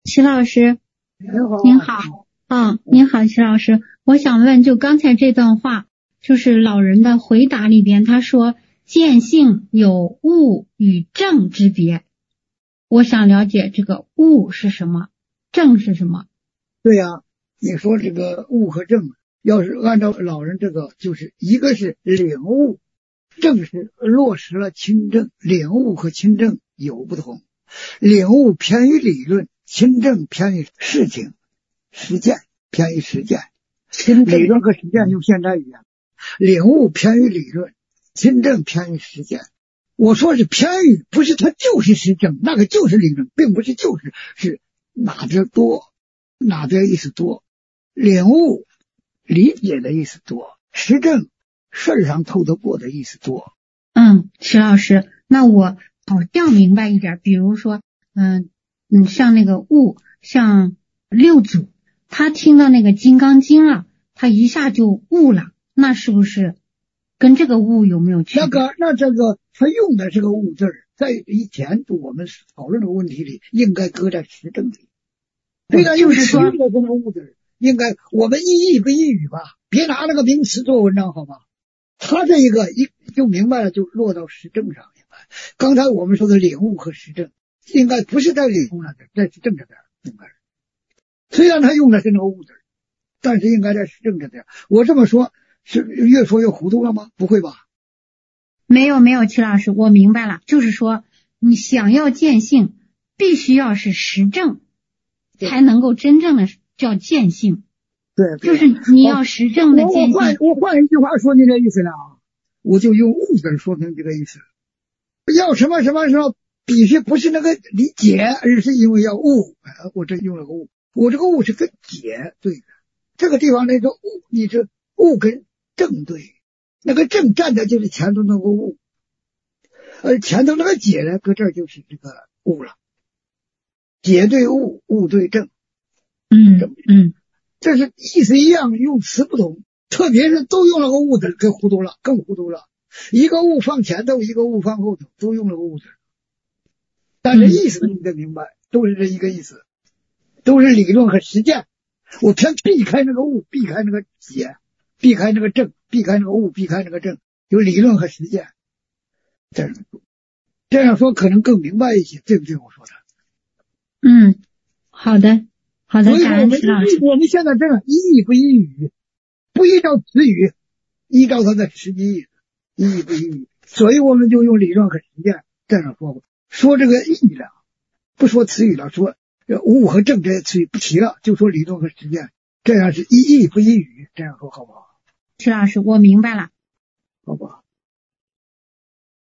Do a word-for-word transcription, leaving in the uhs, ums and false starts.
齐老师， 您好， 您好，啊，您好，齐老师，我想问，就刚才这段话，就是老人的回答里边，他说见性有物与正之别，我想了解这个物是什么，正是什么？ 对呀、啊，你说这个物和正，要是按照老人这个，就是一个是领悟，正是落实了亲正，领悟和亲正有不同，领悟偏于理论，亲正偏于事情实践，偏于实践。理论和实践用现代语言，领悟偏于理论，亲正偏于实践。我说是偏于，不是它就是实证，那个就是理论，并不是就是是哪边多，哪边意思多，领悟理解的意思多，实证事儿上透得过的意思多。 嗯，齐老师，那我好这样明白一点，比如说，嗯嗯，像那个悟，像六祖，他听到那个《金刚经》了，他一下就悟了，那是不是跟这个悟有没有区别？ 那个，那这个他用的这个悟字儿，在以前我们讨论的问题里，应该搁在实证里。虽然用词用的这个悟字儿，应该我们一义不一语吧，别拿那个名词做文章，好吧？他这一个一就明白了，就落到实证上。刚才我们说的领悟和实证，应该不是在领悟那边，在实证这边，应该是。虽然他用的是那个悟字，但是应该在实证这边。我这么说，是越说越糊涂了吗？不会吧？ 没有没有，齐老师，我明白了，就是说你想要见性，必须要是实证，才能够真正的叫见性。 对， 就是你要实证的见性。 我换我换一句话说明这意思了啊，我就用物字说明这个意思。要什么什么什么，必须不是那个理解，而是因为要悟。我这用了个悟，我这个悟是跟解对的。这个地方那个悟，你这悟跟正对，那个正站的就是前头那个悟，而前头那个解呢，搁这儿就是这个悟了。解对悟，悟对正。 嗯嗯。 这是意思一样，用词不同，特别是都用了个悟字，更糊涂了，更糊涂了。一个悟放前头，一个悟放后头，都用了个悟字，但是意思你得明白，都是这一个意思，都是理论和实践。我偏避开那个悟，避开那个解，避开那个正，避开那个悟，避开那个正，有理论和实践。这样这样说可能更明白一些，对不对？我说的。 嗯，好的。好的， 所以我们我们现在这样一义不一语，不依照词语，依照它的实际意思，一义不一语。所以我们就用理论和实践这样说过，说这个义了，不说词语了，说物和正这些词语不提了，就说理论和实践，这样是一义不一语，这样说好不好？ 齐老师，我明白了， 好不好？